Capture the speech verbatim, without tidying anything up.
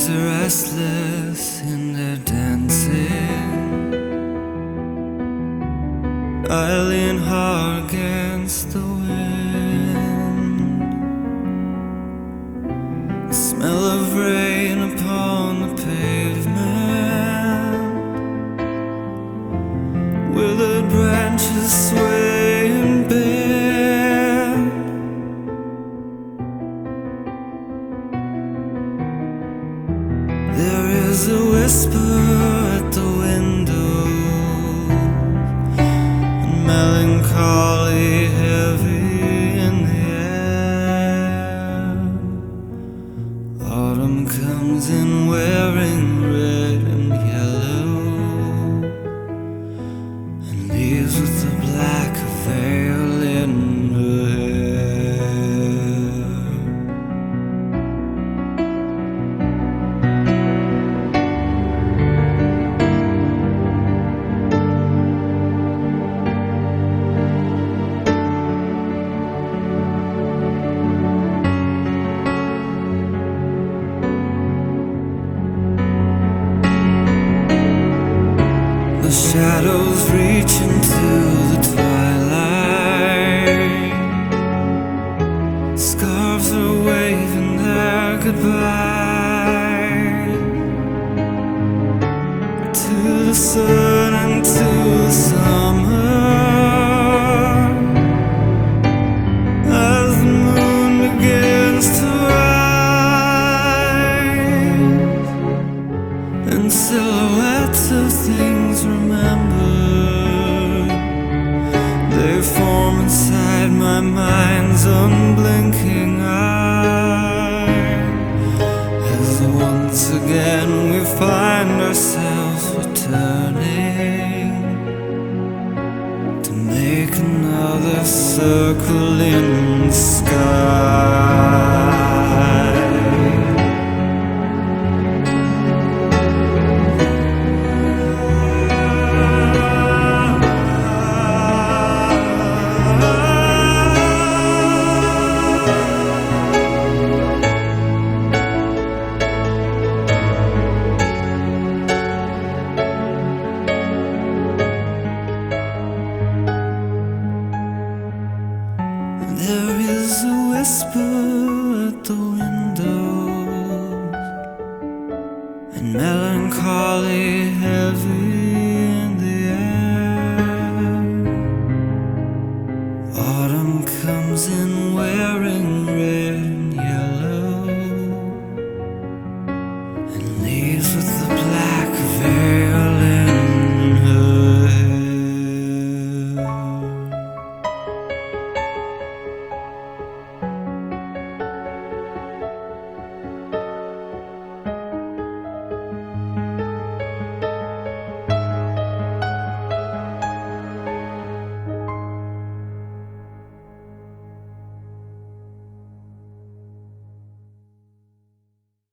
Birds are restless in their dancing. I lean hard against the wind. The smell of rain upon the pavement. Withered branches sway and bend. There is a whisper at the window, and melancholy heavy in the air. Autumn comes in wearing red and yellow, and leaves with the black veil in her hair. The shadows reach into the twilight. Scarves are waving their goodbye to the sun and to the summer. As the moon begins to rise, and silhouettes of things remembered, they form inside my mind's unblinking eye. As once again we find ourselves returning to make another circle in the sky. There is a whisper at the windows, and melancholy heavy in the air. Autumn comes in wearing red